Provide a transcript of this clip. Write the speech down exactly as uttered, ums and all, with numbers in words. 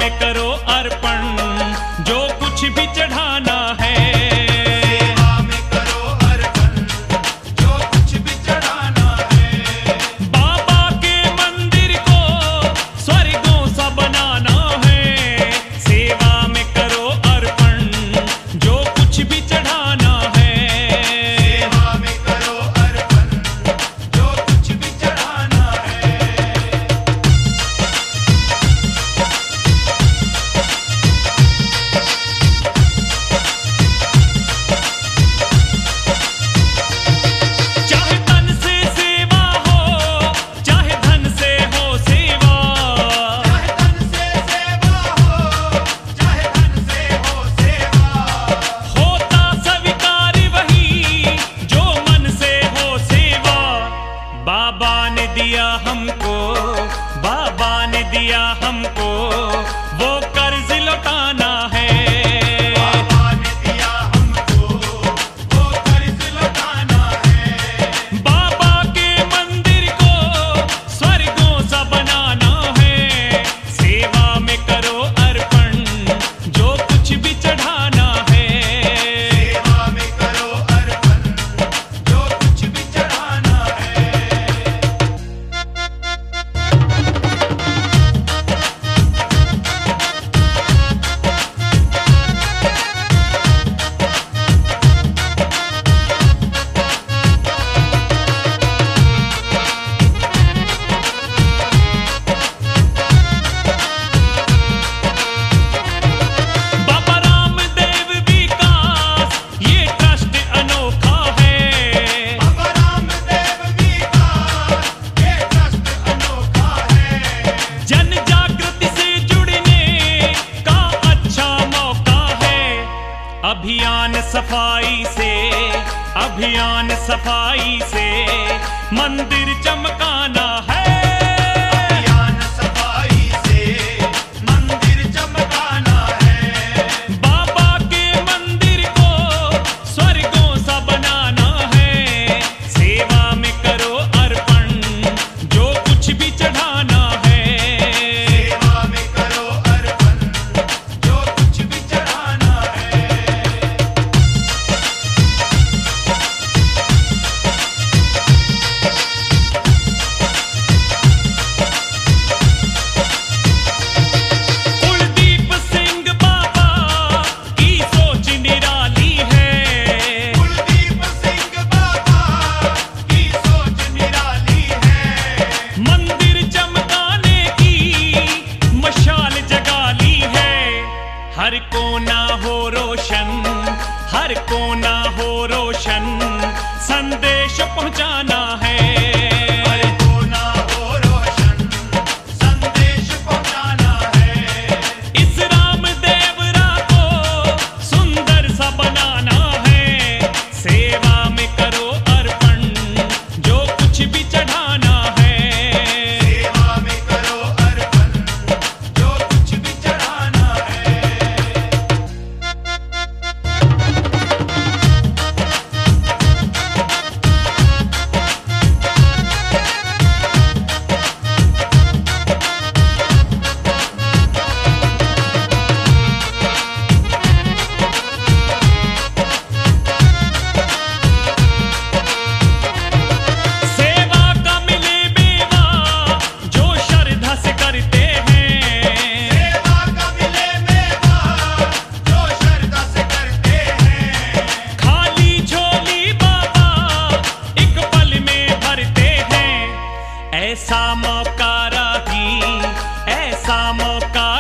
में करो अर्पण जो कुछ भी चढ़ाना है। सेवा में करो अर्पण जो कुछ भी चढ़ाना है। बाबा के मंदिर को स्वर्गों सा बनाना है। सेवा में करो अर्पण जो कुछ भी चढ़ाना है। सेवा में करो अर्पण जो कुछ भी चढ़ाना है। चाहे तन से सेवा हो, चाहे धन से हो सेवा। चाहे तन से सेवा हो, चाहे धन से हो सेवा। होता स्वीकार वही जो मन से हो सेवा। बाबा ने दिया हमको, बाबा ने दिया हमको, वो कर्ज लौटाना है। बाबा ने दिया हमको, वो कर्ज लौटाना है। बाबा के मंदिर को स्वर्गों सा बनाना है। सेवा में करो अर्पण जो कुछ भी चढ़ाना है। सेवा में करो अर्पण जो कुछ भी चढ़ाना है। बाबा रामदेव विकास ये ट्रस्ट अनोखा है। बाबा रामदेव विकास ये ट्रस्ट अनोखा है। जन जागृति से जुड़ने का अच्छा मौका है। अभियान सफाई से, अभियान सफाई से मंदिर चमकाना है। अभियान सफाई से मंदिर चमकाना है। बाबा के मंदिर को स्वर्गों सा बनाना है। सेवा में करो अर्पण जो कुछ भी चढ़ाना है। सेवा में करो अर्पण जो कुछ भी चढ़ाना है। कुलदीप सिंह बाबा की सोच निराली है। कुलदीप सिंह बाबा की सोच निराली है। मंदिर चमकाने की मशाल जगाली है। हर कोना हो रोशन, हर कोना हो रोशन, संदेश पहुंचाना है। हर कोना हो रोशन, संदेश पहुंचाना है। इस रामदेवरा को सुंदर सा बनाना है। सेवा में करो अर्पण जो कुछ भी चढ़ाना है। सेवा में करो अर्पण जो कुछ भी चढ़ाना है। सेवा का मिले मेवा जो श्रद्धा से करते हैं। सेवा का मिले मेवा जो श्रद्धा से करते हैं। खाली झोली बाबा एक पल में भरते हैं। ऐसा मौका राही, ऐसा मौका